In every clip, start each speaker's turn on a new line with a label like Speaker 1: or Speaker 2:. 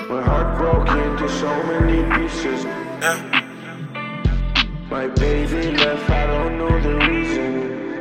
Speaker 1: My heart broke into so many pieces. My baby left, I don't know the reason.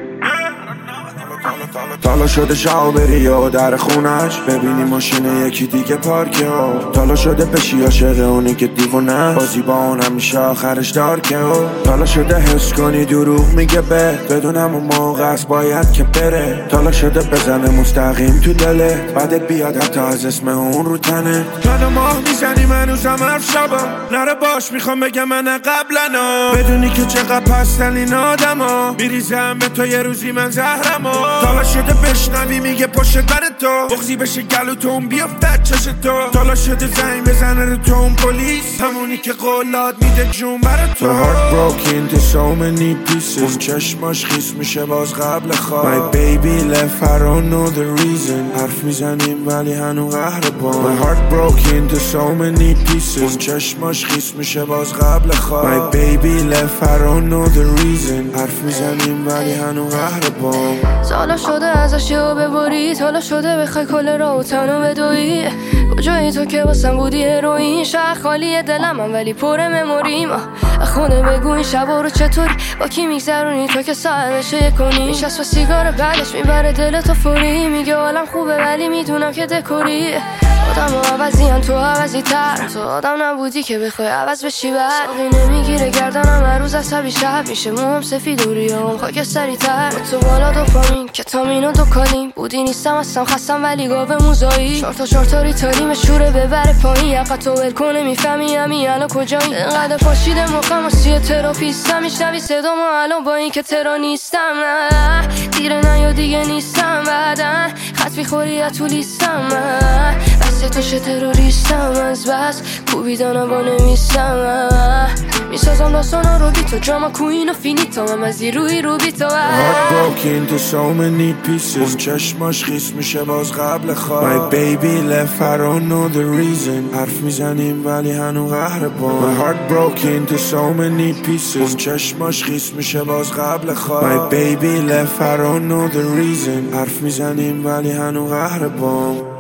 Speaker 2: تالا شده شاو بری و در خونش ببینی ماشین یکی دیگه پارکه و تالا شده بشی عاشق اونی که دیوونه بازی با اون همیشه آخرش دارکه و تالا شده حس کنی دروغ میگه بدونم اون موقع است باید که بره تالا شده بزنه مستقیم تو دلت بعدت بیاد حتی از اسم اون رو تنه منو ماه میزنی منوزم حرف شبا نره باش میخوام بگم من قبلنا بدونی که چقدر پستن این آدم ها میریزم به تو یه روزی من زهرم تالا شده بشنوی میگه پشت بر تو بغزی بشه گلو تو اون بیافت چش تو تالا شده زنگ بزنه رو تو اون پلیس همونی که قولاد میده جون بر تو My heart broke into so many pieces اون چشماش خیس میشه باز قبل خواب My baby left I don't know the reason حرف میزنیم ولی هنو قهر با My heart broke into so many pieces اون چشماش خیس میشه باز قبل خواب My baby left I don't know the reason حرف میزنیم ولی هنو قهر با
Speaker 3: سالا شده ازش یهو ببری تالا شده بخوای کل راهو تنو بدوی کجایی تو که واسم بودی هروئین شهر خالی دلم من ولی پر مموریم خونه بگو این شبا رو چطوری با کی میگذرونی تو که ساعتشه کنی نشست و سیگار بعدش میبره دلتو فوری میگه حالم خوبه ولی میدونم که دکوری آدم و عوضی تو عوضی تر تو آدم نبودی که بخوای عوض بشی بر ساقی نمیگیره گردنم هر روز عصبی شب میشه موهم سفید و ریام خاک سری تر تو بالا دوپامین کتامین و دوکالین بودی نیستم هستم خستم ولی گاوه موزایی چارتا ریتاریم شوره ببره پایین یقت تو ول کنه میفهمی همی الان کجایی انقدر پاشیده مخم واسه تراپیستم میشنوی صدامو الان با این که ترا نیستم دیره نه یا دیگه نیستم بعدن خط میخوری تو لیستم بسه تو تروریستم از بس کوبیدانم با نمیستم میسازم داستانا رو بی تو جاما کوین و فینیتا هم از روی رو بی تو
Speaker 2: Heart broke into so many pieces اون چشماش خیس میشه باز قبل خواب My baby left I don't know the reason حرف میزنیم ولی هنو قهر با My heart broke into so many pieces اون چشماش خیس میشه باز قبل خواب My baby left I don't know the reason حرف میزنیم ولی هنو قهر با